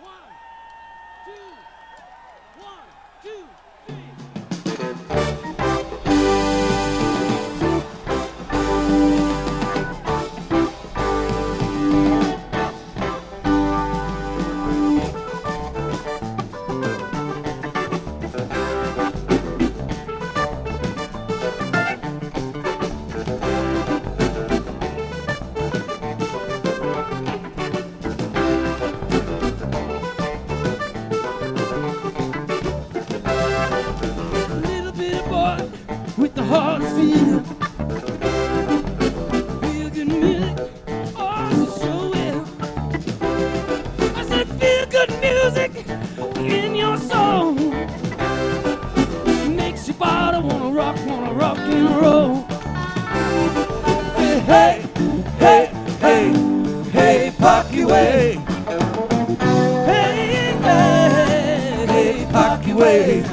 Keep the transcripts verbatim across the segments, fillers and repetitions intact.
Little bitty boy with the heart of steel. Feel good music, oh, so well. I said feel good music in your soul. Makes your body wanna rock, wanna rock and roll. Say hey, hey, hey, hey, Pocky Way. Hey, hey, hey, Pocky Way.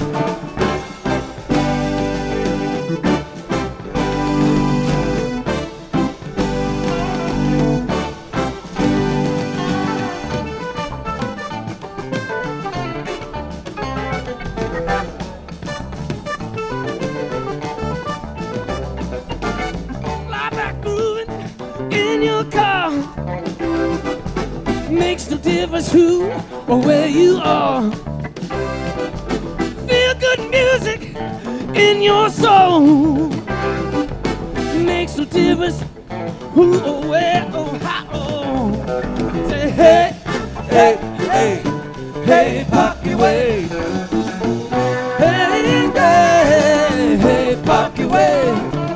In your car makes no difference who or where you are. Feel good music in your soul makes no difference who or where or how. Say hey, hey, hey, hey, Pocky Way. Hey, hey, hey, Pocky Way.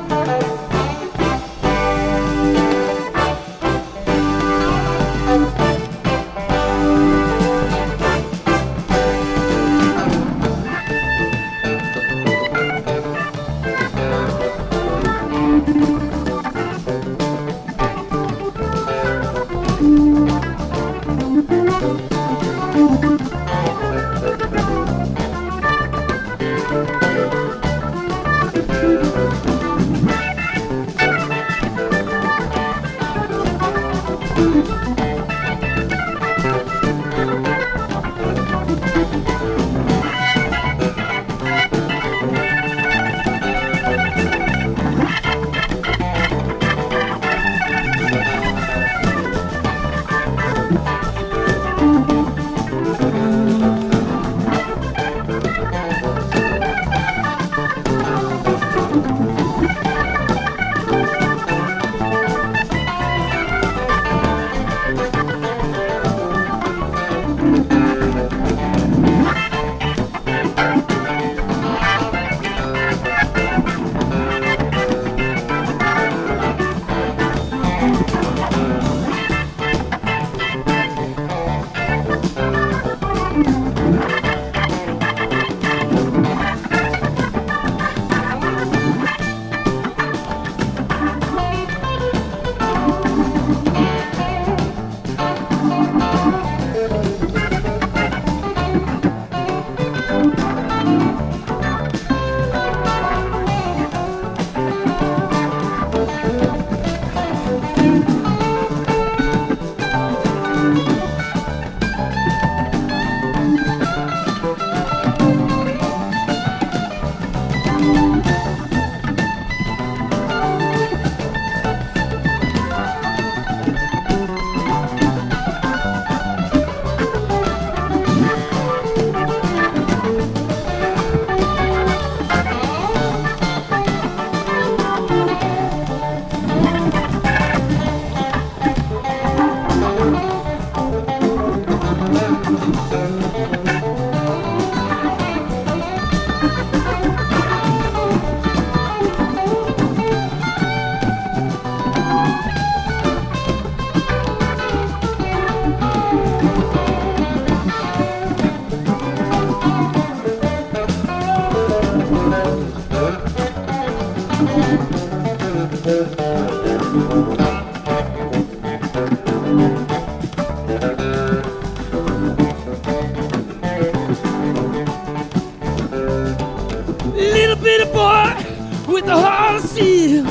Little bitty boy with the heart of steel.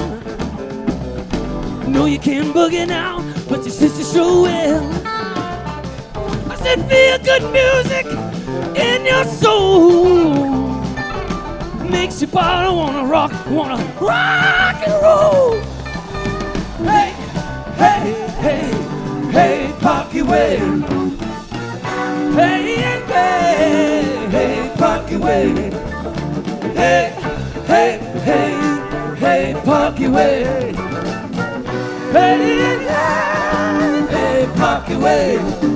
Know you can boogie now, but your sister sure will. I said that feel good music in your soul. Makes your body wanna rock, wanna rock and roll. Hey, hey, hey, hey, Parky Way. Hey, hey, hey, Parky Way. Hey, hey, hey, hey, Parky Way. Hey, hey, hey, Parky Way.